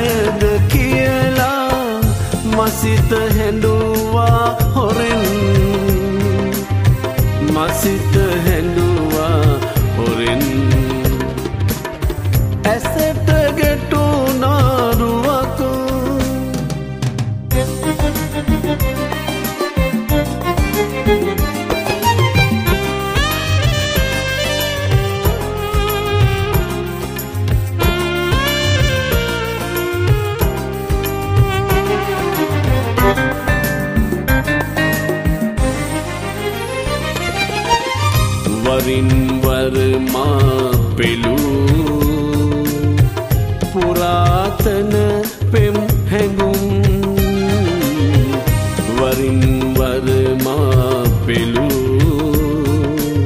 ඇයද කියලා මසිත හැඬුවා හොරෙන් මසිත හැඬුවා හොරෙන් ඇසට ගැටුණා රුවක් වරින් වර මා පෙළූ පුරාතන පෙම් හැඟුම් වරින් වර මා පෙළූ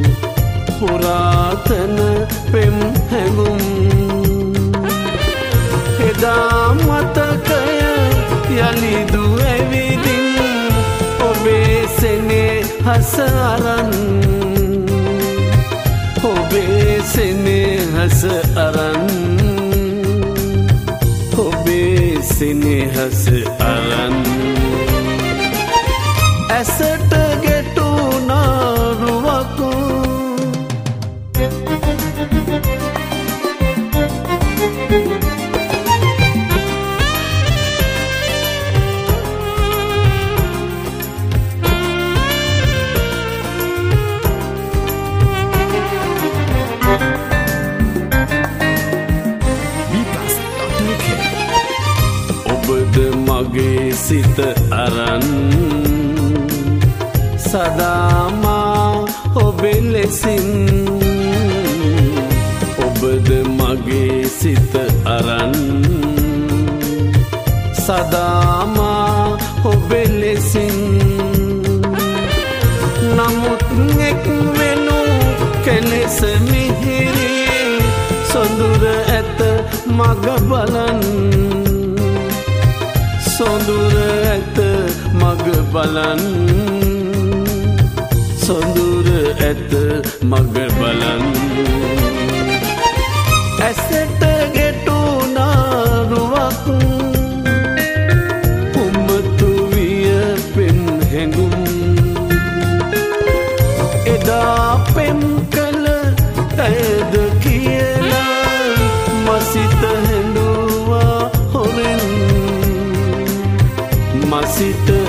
පුරාතන පෙම් හැඟුම් එදා මතකය යලිදු ඇවිදින් ඔබේ සෙනෙහස අරන් ඔබේ සෙනෙහස අරන් ඔබේ සෙනෙහස අරන් ඇසට ගැටුණා රුවක් මගේ සිත අරන් සදාමා ඔබේ ලෙසින් ඔබද මගේ සිත අරන් සදාමා ඔබේ ලෙසින් නමුත් එක් වෙනු කෙලෙස මිහිරි සොඳුර ඇත මග බලන් සොඳුර ඇත මග බලන් සොඳුර ඇත මග බලන් ඇසට ගැටුණා රුවක් උම්මතු විය පෙම් හැඟුම් එදා පෙම් කළ ඇයද කියලා මසිත හැඬුවා හොරෙන් මසිත